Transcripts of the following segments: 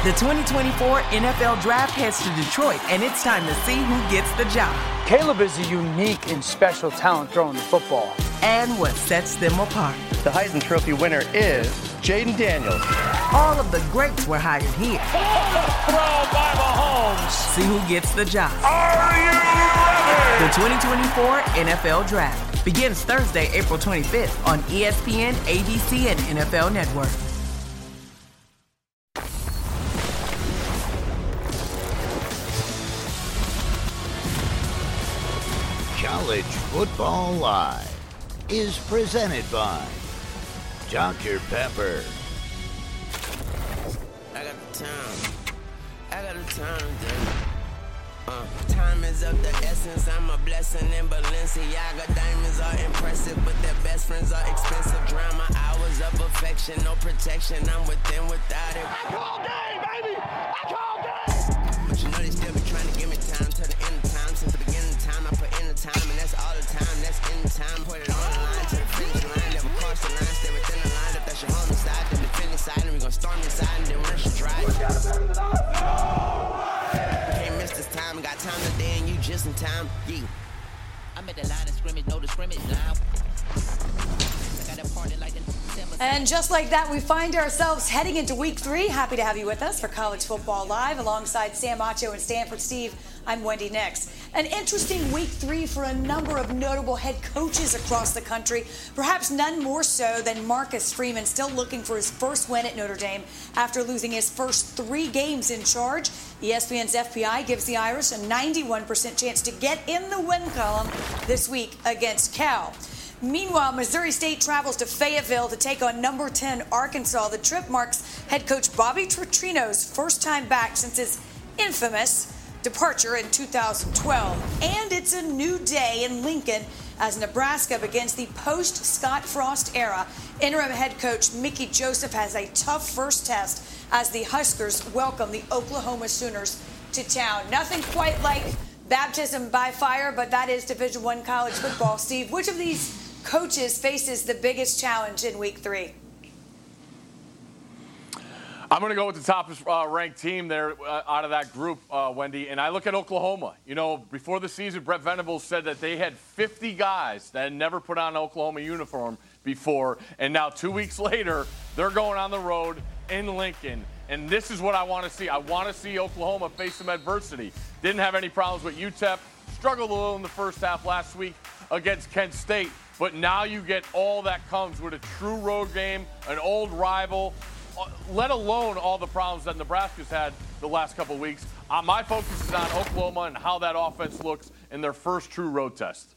The 2024 NFL Draft heads to Detroit, and it's time to see who gets the job. Caleb is a unique and special talent throwing the football. And what sets them apart. The Heisman Trophy winner is Jaden Daniels. All of the greats were hired here. Throw by Mahomes. See who gets the job. Are you ready? The 2024 NFL Draft begins Thursday, April 25th on ESPN, ABC, and NFL Network. College Football Live is presented by Dr. Pepper. I got the time, time is of the essence. I'm a blessing in Balenciaga. Diamonds are impressive, but their best friends are expensive. Drown my hours of affection, no protection. I'm within without it. I call game, baby! I call game! But you know they still be trying to give me time till the end of time. Since the beginning of time, I put in the time, and that's all the time. That's in the time. Put it on the line to the finish line. Never cross the line, stay within the line. If that's your home side, the defending side, and we gon' storm inside and then rush and drive. We can't miss this time. We got time today, and you just in time. Yeah. I'm at the line of scrimmage, no the scrimmage loud. I got a party like a And just like that, we find ourselves heading into week 3. Happy to have you with us for College Football Live alongside Sam Acho and Stanford Steve. I'm Wendy Nix. An interesting week 3 for a number of notable head coaches across the country, perhaps none more so than Marcus Freeman, still looking for his first win at Notre Dame after losing his first 3 games in charge. ESPN's FPI gives the Irish a 91% chance to get in the win column this week against Cal. Meanwhile, Missouri State travels to Fayetteville to take on number 10 Arkansas. The trip marks head coach Bobby Petrino's first time back since his infamous departure in 2012. And it's a new day in Lincoln as Nebraska begins the post-Scott Frost era. Interim head coach Mickey Joseph has a tough first test as the Huskers welcome the Oklahoma Sooners to town. Nothing quite like baptism by fire, but that is Division I college football. Steve, which of these coaches faces the biggest challenge in week 3? I'm going to go with the top ranked team there out of that group, Wendy, and I look at Oklahoma. You know, before the season, Brett Venables said that they had 50 guys that had never put on an Oklahoma uniform before, and now 2 weeks later, they're going on the road in Lincoln, and this is what I want to see. I want to see Oklahoma face some adversity. Didn't have any problems with UTEP, struggled a little in the first half last week against Kent State, but now you get all that comes with a true road game, an old rival, let alone all the problems that Nebraska's had the last couple of weeks. My focus is on Oklahoma and how that offense looks in their first true road test.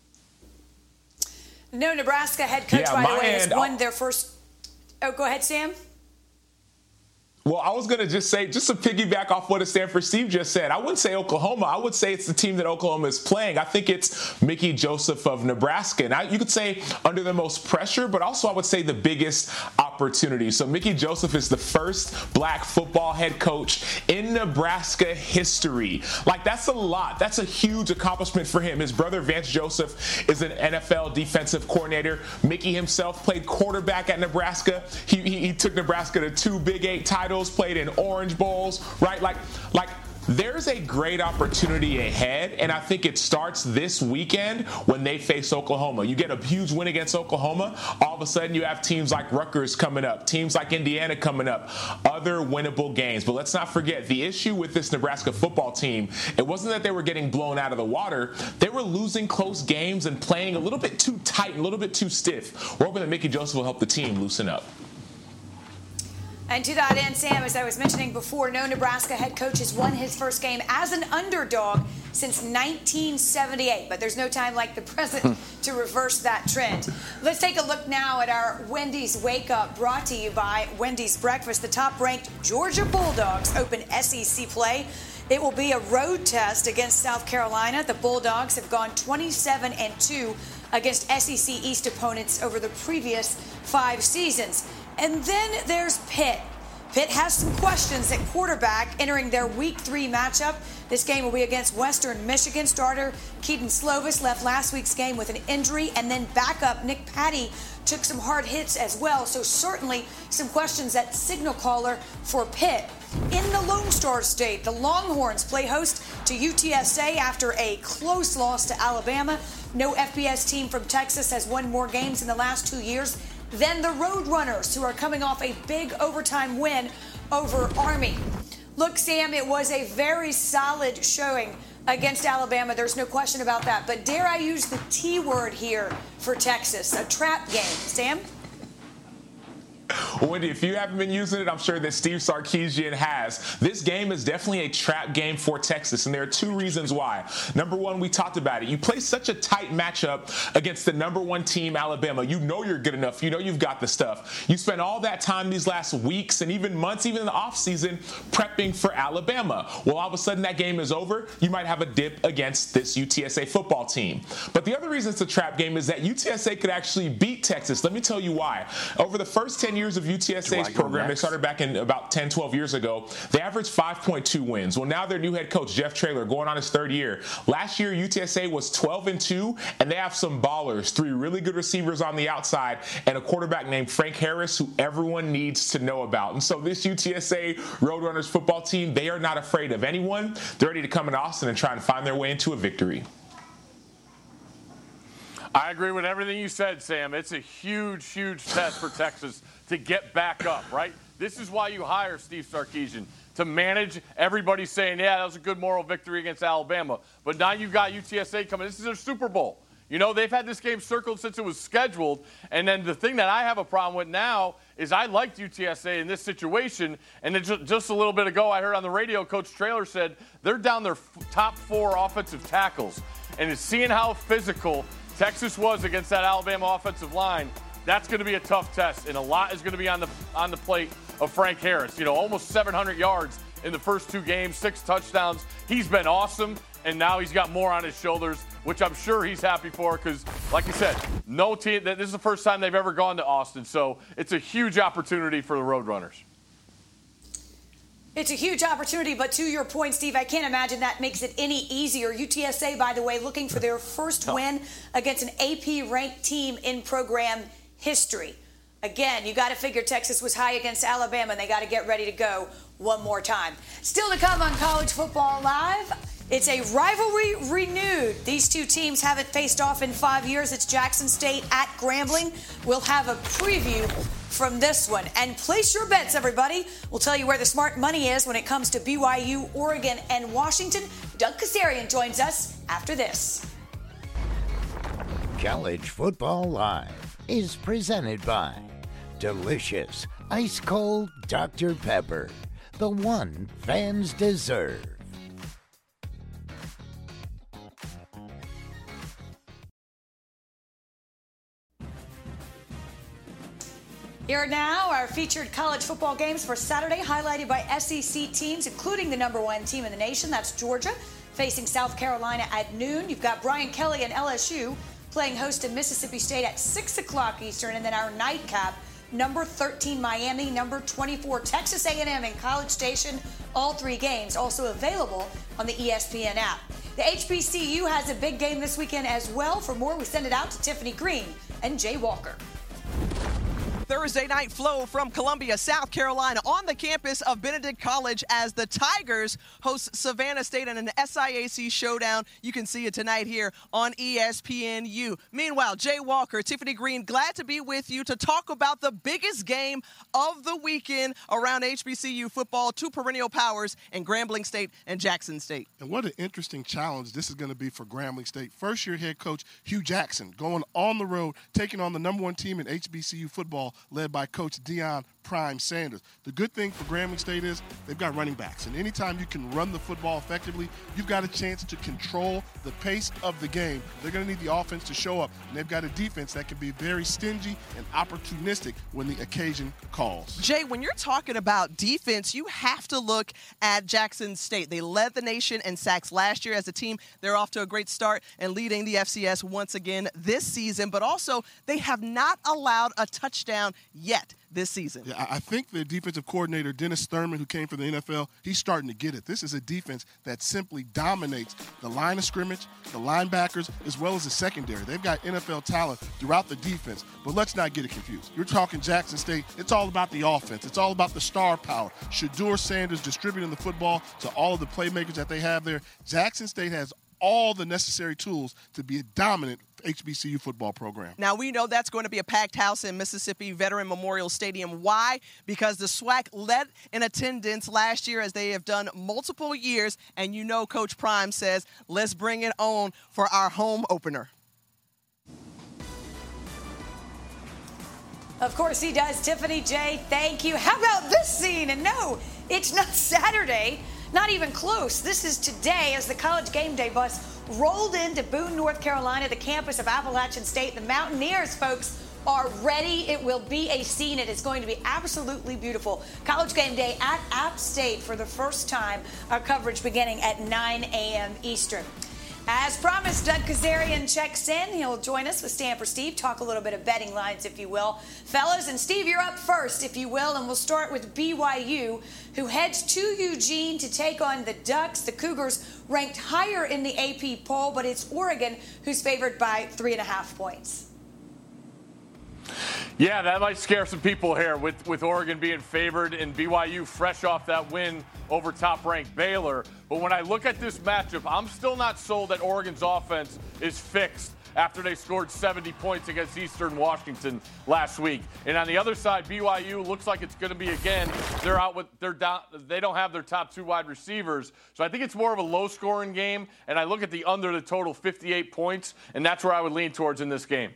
No Nebraska head coach, by the way, has won their first. Oh, go ahead, Sam. Well, I was going to just say, just to piggyback off what Stanford Steve just said, I wouldn't say Oklahoma. I would say it's the team that Oklahoma is playing. I think it's Mickey Joseph of Nebraska. And you could say under the most pressure, but also I would say the biggest opportunity. So Mickey Joseph is the first black football head coach in Nebraska history. Like, that's a lot. That's a huge accomplishment for him. His brother, Vance Joseph, is an NFL defensive coordinator. Mickey himself played quarterback at Nebraska. He took Nebraska to 2 Big 8 titles. Played in Orange Bowls, right? Like there's a great opportunity ahead, and I think it starts this weekend when they face Oklahoma. You get a huge win against Oklahoma, all of a sudden you have teams like Rutgers coming up, teams like Indiana coming up, other winnable games. But let's not forget, the issue with this Nebraska football team, it wasn't that they were getting blown out of the water. They were losing close games and playing a little bit too tight, a little bit too stiff. We're hoping that Mickey Joseph will help the team loosen up. And to that end, Sam, as I was mentioning before, no Nebraska head coach has won his first game as an underdog since 1978. But there's no time like the present to reverse that trend. Let's take a look now at our Wendy's Wake Up, brought to you by Wendy's Breakfast. The top-ranked Georgia Bulldogs open SEC play. It will be a road test against South Carolina. The Bulldogs have gone 27-2 against SEC East opponents over the previous 5 seasons. And then there's Pitt. Pitt has some questions at quarterback entering their Week 3 matchup. This game will be against Western Michigan. Starter Keaton Slovis left last week's game with an injury, and then backup Nick Patty took some hard hits as well. So certainly some questions at signal caller for Pitt. In the Lone Star State, the Longhorns play host to UTSA after a close loss to Alabama. No FBS team from Texas has won more games in the last 2 years than the Roadrunners, who are coming off a big overtime win over Army. Look, Sam, it was a very solid showing against Alabama. There's no question about that. But dare I use the T word here for Texas, a trap game. Sam? Well, Wendy, if you haven't been using it, I'm sure that Steve Sarkisian has. This game is definitely a trap game for Texas, and there are two reasons why. Number one, we talked about it. You play such a tight matchup against the number one team, Alabama. You know you're good enough. You know you've got the stuff. You spend all that time these last weeks and even months, even in the offseason, prepping for Alabama. Well, all of a sudden that game is over. You might have a dip against this UTSA football team. But the other reason it's a trap game is that UTSA could actually beat Texas. Let me tell you why. Over the first 10 years of UTSA's program, they started back in about 10, 12 years ago, they averaged 5.2 wins. Well, now their new head coach, Jeff Traylor, going on his third year. Last year, UTSA was 12-2, and they have some ballers, 3 really good receivers on the outside, and a quarterback named Frank Harris, who everyone needs to know about. And so this UTSA Roadrunners football team, they are not afraid of anyone. They're ready to come in Austin and try and find their way into a victory. I agree with everything you said, Sam. It's a huge, huge test for Texas to get back up, right? This is why you hire Steve Sarkisian, to manage everybody saying, yeah, that was a good moral victory against Alabama. But now you've got UTSA coming. This is their Super Bowl. You know, they've had this game circled since it was scheduled. And then the thing that I have a problem with now is I liked UTSA in this situation. And just a little bit ago, I heard on the radio, Coach Traylor said they're down their top 4 offensive tackles. And it's seeing how physical Texas was against that Alabama offensive line, that's going to be a tough test, and a lot is going to be on the plate of Frank Harris. You know, almost 700 yards in the first 2 games, 6 touchdowns. He's been awesome, and now he's got more on his shoulders, which I'm sure he's happy for because, like you said, no team. This is the first time they've ever gone to Austin, so it's a huge opportunity for the Roadrunners. It's a huge opportunity, but to your point, Steve, I can't imagine that makes it any easier. UTSA, by the way, looking for their first win against an AP-ranked team in program history. Again, you got to figure Texas was high against Alabama, and they got to get ready to go one more time. Still to come on College Football Live, it's a rivalry renewed. These two teams haven't faced off in 5 years. It's Jackson State at Grambling. We'll have a preview from this one. And place your bets, everybody. We'll tell you where the smart money is when it comes to BYU, Oregon, and Washington. Doug Kazarian joins us after this. College Football Live is presented by delicious, ice-cold Dr. Pepper, the one fans deserve. Here now, our featured college football games for Saturday, highlighted by SEC teams, including the number 1 team in the nation. That's Georgia, facing South Carolina at noon. You've got Brian Kelly and LSU playing host to Mississippi State at 6 o'clock Eastern. And then our nightcap, number 13 Miami, number 24 Texas A&M in College Station. All 3 games also available on the ESPN app. The HBCU has a big game this weekend as well. For more, we send it out to Tiffany Green and Jay Walker. Thursday night flow from Columbia, South Carolina on the campus of Benedict College as the Tigers host Savannah State in an SIAC showdown. You can see it tonight here on ESPNU. Meanwhile, Jay Walker, Tiffany Green, glad to be with you to talk about the biggest game of the weekend around HBCU football, 2 perennial powers in Grambling State and Jackson State. And what an interesting challenge this is going to be for Grambling State. First-year head coach Hugh Jackson going on the road, taking on the number 1 team in HBCU football, led by Coach Deion Prime Sanders. The good thing for Grambling State is they've got running backs, and anytime you can run the football effectively, you've got a chance to control the pace of the game. They're going to need the offense to show up, and they've got a defense that can be very stingy and opportunistic when the occasion calls. Jay, when you're talking about defense, you have to look at Jackson State. They led the nation in sacks last year as a team. They're off to a great start and leading the FCS once again this season, but also they have not allowed a touchdown yet this season. Yeah, I think the defensive coordinator, Dennis Thurman, who came from the NFL, he's starting to get it. This is a defense that simply dominates the line of scrimmage, the linebackers, as well as the secondary. They've got NFL talent throughout the defense, but let's not get it confused. You're talking Jackson State. It's all about the offense. It's all about the star power. Shedeur Sanders distributing the football to all of the playmakers that they have there. Jackson State has all the necessary tools to be a dominant HBCU football program. Now, we know that's going to be a packed house in Mississippi Veteran Memorial Stadium. Why? Because the SWAC led in attendance last year, as they have done multiple years, and you know Coach Prime says, let's bring it on for our home opener. Of course he does. Tiffany J, thank you. How about this scene? And no, it's not Saturday. Not even close. This is today as the College Game Day bus rolled into Boone, North Carolina, the campus of Appalachian State. The Mountaineers, folks, are ready. It will be a scene. It is going to be absolutely beautiful. College Game Day at App State for the first time. Our coverage beginning at 9 a.m. Eastern. As promised, Doug Kazarian checks in. He'll join us with Stanford Steve, talk a little bit of betting lines, if you will. Fellas, and Steve, you're up first, if you will, and we'll start with BYU, who heads to Eugene to take on the Ducks. The Cougars ranked higher in the AP poll, but it's Oregon who's favored by 3.5 points. Yeah, that might scare some people here with Oregon being favored and BYU fresh off that win over top-ranked Baylor. But when I look at this matchup, I'm still not sold that Oregon's offense is fixed after they scored 70 points against Eastern Washington last week. And on the other side, BYU looks like it's going to be, again, they don't have their top two wide receivers. So I think it's more of a low-scoring game, and I look at the under the total 58 points, and that's where I would lean towards in this game.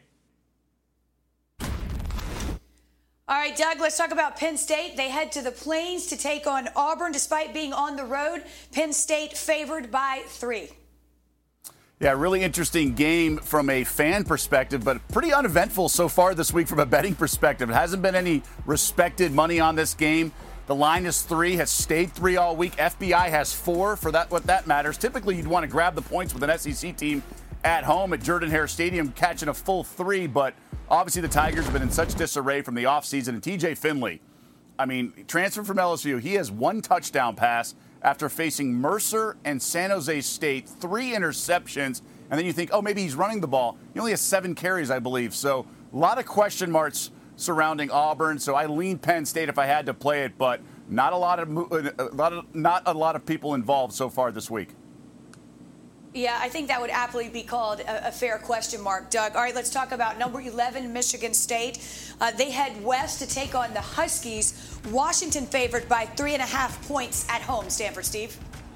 All right, Doug, let's talk about Penn State. They head to the Plains to take on Auburn. Despite being on the road, Penn State favored by 3. Yeah, really interesting game from a fan perspective, but pretty uneventful so far this week from a betting perspective. It hasn't been any respected money on this game. The line is 3, has stayed 3 all week. FBI has 4 for that. What that matters. Typically, you'd want to grab the points with an SEC team at home at Jordan-Hare Stadium, catching a full 3, but obviously the Tigers have been in such disarray from the offseason. And TJ Finley, transferred from LSU, he has 1 touchdown pass after facing Mercer and San Jose State, 3 interceptions, and then you think, oh, maybe he's running the ball. He only has 7 carries, I believe. So a lot of question marks surrounding Auburn. So I lean Penn State if I had to play it, but not a lot of people involved so far this week. Yeah, I think that would aptly be called a fair question mark, Doug. All right, let's talk about number 11, Michigan State. They head west to take on the Huskies. Washington favored by 3.5 points at home. Stanford Steve.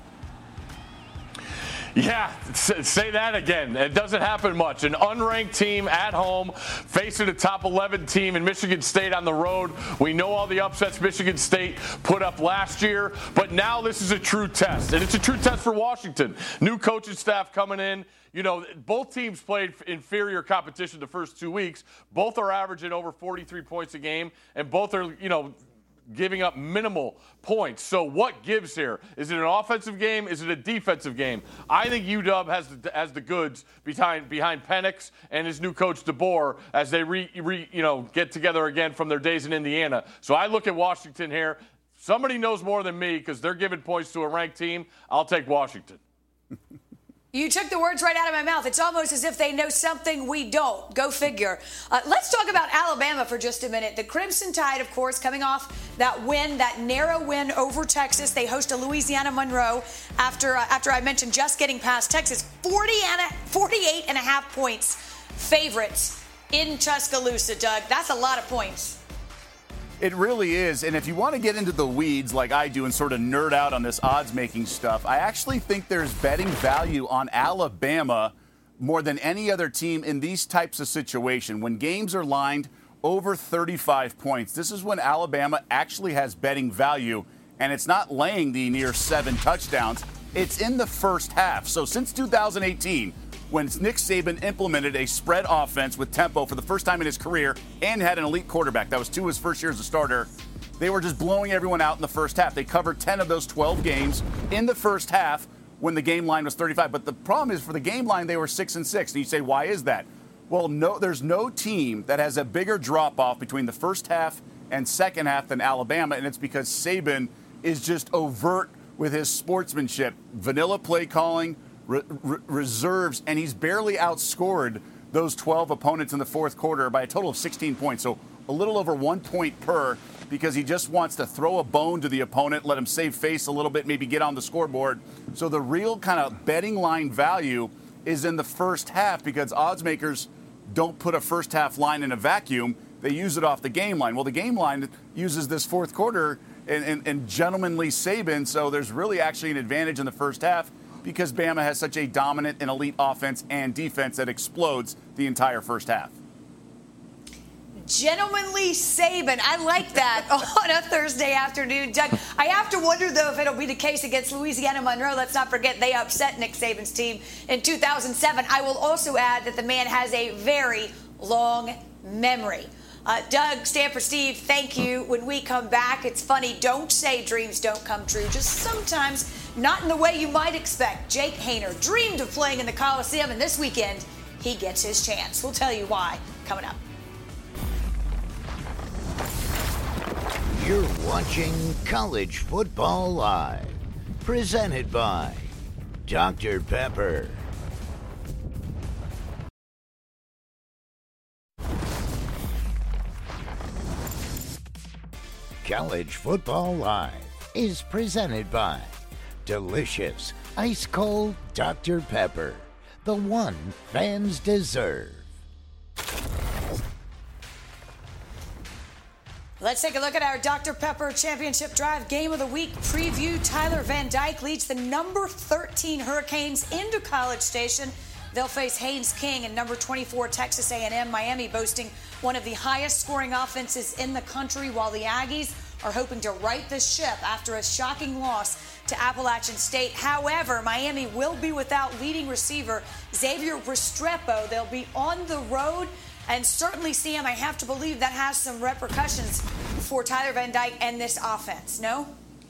Yeah, say that again. It doesn't happen much. An unranked team at home facing a top 11 team in Michigan State on the road. We know all the upsets Michigan State put up last year, but now this is a true test. And it's a true test for Washington. New coaching staff coming in. You know, both teams played inferior competition the first 2 weeks. Both are averaging over 43 points a game, and both are, giving up minimal points. So what gives here? Is it an offensive game? Is it a defensive game? I think UW has the goods behind Penix and his new coach DeBoer as they get together again from their days in Indiana. So I look at Washington here. Somebody knows more than me because they're giving points to a ranked team. I'll take Washington. You took the words right out of my mouth. It's almost as if they know something we don't. Go figure. Let's talk about Alabama for just a minute. The Crimson Tide, of course, coming off that win, that narrow win over Texas. They host a Louisiana Monroe after I mentioned just getting past Texas. 48.5 points favorites in Tuscaloosa, Doug. That's a lot of points. It really is. And if you want to get into the weeds like I do and sort of nerd out on this odds-making stuff, I actually think there's betting value on Alabama more than any other team in these types of situations. When games are lined over 35 points, this is when Alabama actually has betting value, and it's not laying the near 7 touchdowns. It's in the first half. So since 2018, when Nick Saban implemented a spread offense with tempo for the first time in his career and had an elite quarterback. That was 2 of his first year as a starter. They were just blowing everyone out in the first half. They covered 10 of those 12 games in the first half when the game line was 35. But the problem is for the game line, they were 6-6. And you say, why is that? Well, there's no team that has a bigger drop-off between the first half and second half than Alabama, and it's because Saban is just overt with his sportsmanship. Vanilla play calling, reserves, and he's barely outscored those 12 opponents in the fourth quarter by a total of 16 points. So a little over 1 point per, because he just wants to throw a bone to the opponent, let him save face a little bit, maybe get on the scoreboard. So the real kind of betting line value is in the first half, because odds makers don't put a first half line in a vacuum. They use it off the game line. Well, the game line uses this fourth quarter and gentlemanly Saban, so there's really actually an advantage in the first half because Bama has such a dominant and elite offense and defense that explodes the entire first half. Gentlemanly Saban. I like that on a Thursday afternoon, Doug. I have to wonder, though, if it'll be the case against Louisiana Monroe. Let's not forget they upset Nick Saban's team in 2007. I will also add that the man has a very long memory. Doug, Stanford Steve, thank you. When we come back, it's funny, don't say dreams don't come true. Just sometimes not in the way you might expect. Jake Haener dreamed of playing in the Coliseum, and this weekend he gets his chance. We'll tell you why coming up. You're watching College Football Live, presented by Dr. Pepper. College Football Live is presented by delicious, ice-cold Dr. Pepper, the one fans deserve. Let's take a look at our Dr. Pepper Championship Drive Game of the Week preview. Tyler Van Dyke leads the number 13 Hurricanes into College Station. They'll face Haynes King and number 24 Texas A&M. Miami boasting one of the highest scoring offenses in the country, while the Aggies are hoping to right the ship after a shocking loss to Appalachian State. However, Miami will be without leading receiver Xavier Restrepo. They'll be on the road. And certainly, Sam, I have to believe that has some repercussions for Tyler Van Dyke and this offense, no?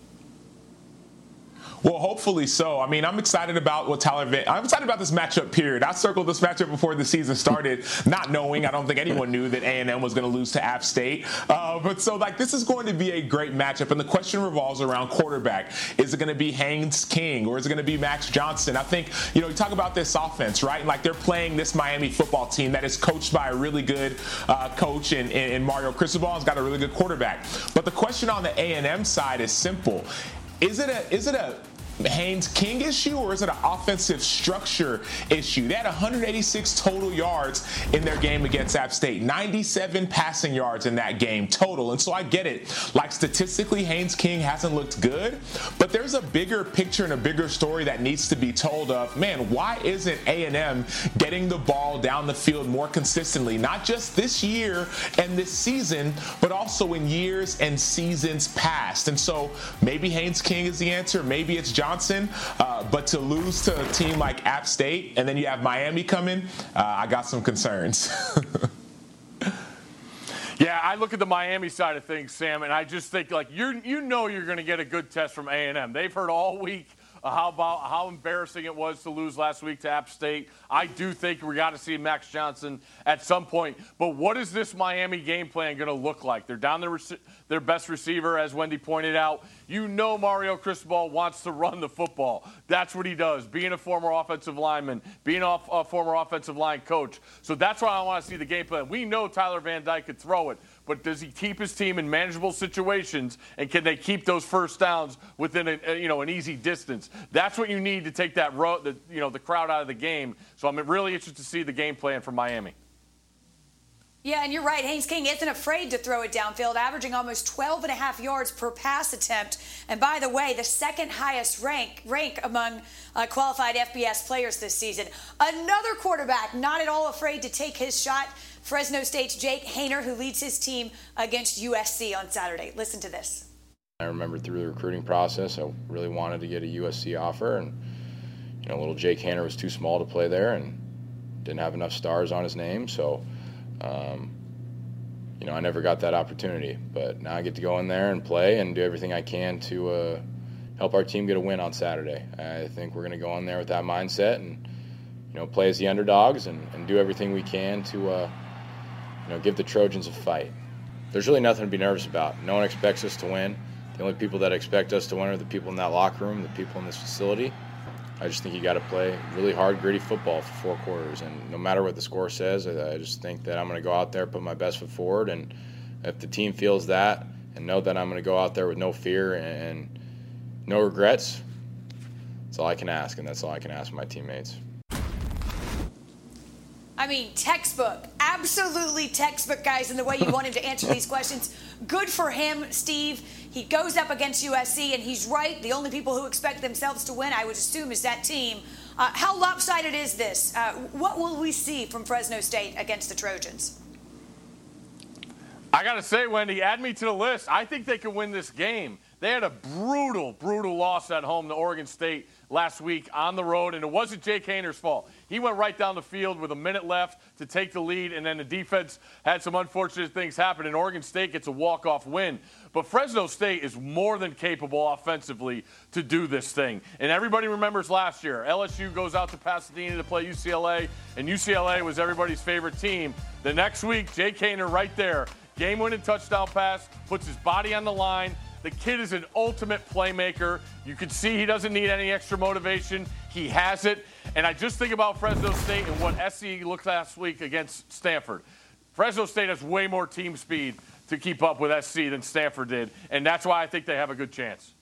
Well, hopefully so. I mean, I'm excited about what I'm excited about this matchup, period. I circled this matchup before the season started, not knowing. I don't think anyone knew that A&M was going to lose to App State. But this is going to be a great matchup. And the question revolves around quarterback. Is it going to be Haynes King or is it going to be Max Johnson? I think, you talk about this offense, right? Like, they're playing this Miami football team that is coached by a really good coach in Mario Cristobal. Has got a really good quarterback. But the question on the A&M side is simple. Is it a Haynes King issue or is it an offensive structure issue? They had 186 total yards in their game against App State, 97 passing yards in that game total. And so I get it. Like, statistically, Haynes King hasn't looked good, but there's a bigger picture and a bigger story that needs to be told of, man, why isn't A&M getting the ball down the field more consistently? Not just this year and this season, but also in years and seasons past. And so maybe Haynes King is the answer. Maybe it's Johnson. But to lose to a team like App State and then you have Miami coming, I got some concerns. Yeah, I look at the Miami side of things, Sam, and I just think, like, you're going to get a good test from A&M. They've heard all week how embarrassing it was to lose last week to App State. I do think we got to see Max Johnson at some point. But what is this Miami game plan going to look like? They're down their best receiver, as Wendy pointed out. Mario Cristobal wants to run the football. That's what he does, being a former offensive lineman, being a former offensive line coach. So that's why I want to see the game plan. We know Tyler Van Dyke could throw it, but does he keep his team in manageable situations, and can they keep those first downs within an easy distance? That's what you need to take that the crowd out of the game. So I'm really interested to see the game plan for Miami. Yeah, and you're right. Haynes King isn't afraid to throw it downfield, averaging almost 12.5 yards per pass attempt. And by the way, the second highest rank among qualified FBS players this season. Another quarterback not at all afraid to take his shot, Fresno State's Jake Haener, who leads his team against USC on Saturday. Listen to this. I remember through the recruiting process, I really wanted to get a USC offer, and little Jake Haener was too small to play there and didn't have enough stars on his name, so I never got that opportunity. But now I get to go in there and play and do everything I can to help our team get a win on Saturday. I think we're going to go in there with that mindset and play as the underdogs and do everything we can to give the Trojans a fight. there's really nothing to be nervous about. No one expects us to win. The only people that expect us to win are the people in that locker room, the people in this facility. I just think you got to play really hard, gritty football for 4 quarters. And no matter what the score says, I just think that I'm going to go out there, put my best foot forward. And if the team feels that and know that I'm going to go out there with no fear and no regrets, that's all I can ask. And that's all I can ask my teammates. I mean, textbook, absolutely textbook, guys, in the way you want him to answer these questions. Good for him, Steve. He goes up against USC, and he's right. The only people who expect themselves to win, I would assume, is that team. How lopsided is this? What will we see from Fresno State against the Trojans? I got to say, Wendy, add me to the list. I think they can win this game. They had a brutal, brutal loss at home to Oregon State last week on the road, and it wasn't Jake Hayner's fault. He went right down the field with a minute left to take the lead, and then the defense had some unfortunate things happen, and Oregon State gets a walk-off win. But Fresno State is more than capable offensively to do this thing. And everybody remembers last year, LSU goes out to Pasadena to play UCLA, and UCLA was everybody's favorite team. The next week, Jake Hayner right there, game-winning touchdown pass, puts his body on the line. The kid is an ultimate playmaker. You can see he doesn't need any extra motivation. He has it. And I just think about Fresno State and what SC looked last week against Stanford. Fresno State has way more team speed to keep up with SC than Stanford did. And that's why I think they have a good chance.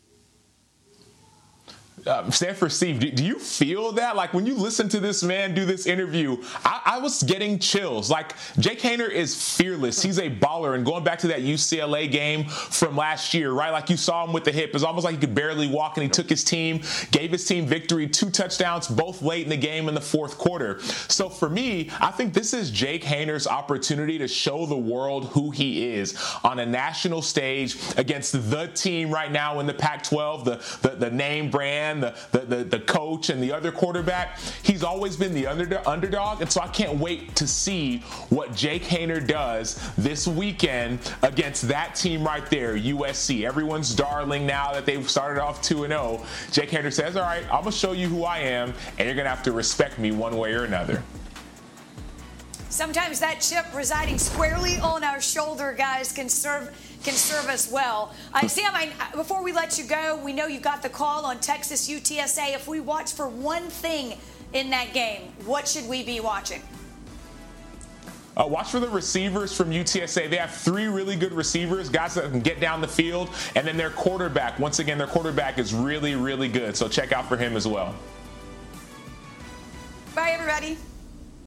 Stanford Steve, do you feel that? Like when you listen to this man do this interview, I was getting chills. Like Jake Hayner is fearless. He's a baller. And going back to that UCLA game from last year, right? Like you saw him with the hip. It's almost like he could barely walk, and he took his team, gave his team victory, 2 touchdowns, both late in the game in the 4th quarter. So for me, I think this is Jake Hayner's opportunity to show the world who he is on a national stage against the team right now in the Pac-12, the name brand, the coach, and the other quarterback. He's always been the underdog, and so I can't wait to see what Jake Hayner does this weekend against that team right there, USC. Everyone's darling now that they've started off 2-0. Jake Hayner says, all right, I'm going to show you who I am, and you're going to have to respect me one way or another. Sometimes that chip residing squarely on our shoulder, guys, can serve us well. Sam, before we let you go, we know you've got the call on Texas UTSA. If we watch for one thing in that game, what should we be watching? Watch for the receivers from UTSA. They have 3 really good receivers, guys that can get down the field, and then their quarterback. Once again, their quarterback is really, really good, so check out for him as well. Bye, everybody.